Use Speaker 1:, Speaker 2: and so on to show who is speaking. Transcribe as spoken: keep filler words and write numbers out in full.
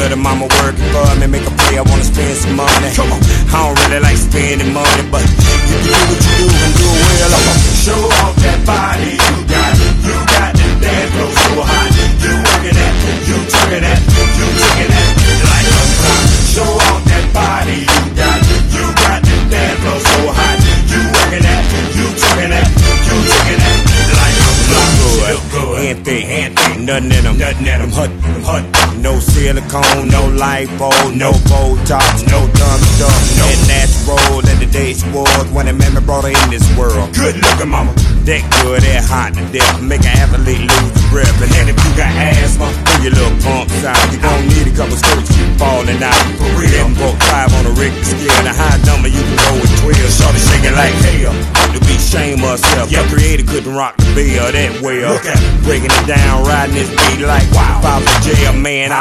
Speaker 1: little mama working for me, make a play, I wanna spend some money. Come on, I don't really like spending money, but if you do what you do and do it well, I'm gonna
Speaker 2: show off that body you got. You got that dance floor so hot. You working that, you twerking that, you taking that like a clock. Show off that body you got. You got that dance floor so hot. You working that, you twerking that, you taking that like a clock.
Speaker 1: Look good, hand thick, hand thick, nothing in them, nothing in them, hut, hut. No silicone, no lipo, no Botox, no dumb stuff, no natural. Let the day spoiled when a man brought her in this world.
Speaker 2: Good looking mama,
Speaker 1: that good, that hot to death, make an athlete lose the breath. And then if you got asthma, throw your little pumps out. You gon' need a couple skirts, keep falling out.
Speaker 2: For real,
Speaker 1: them both five on a Richter scale. The high number you can go with twelve. Shorty shaking like hell, ought to be ashamed of herself. Your creator couldn't rock the bill that well.
Speaker 2: Look at it,
Speaker 1: breaking it down, riding this beat like wow. If I was a jail man,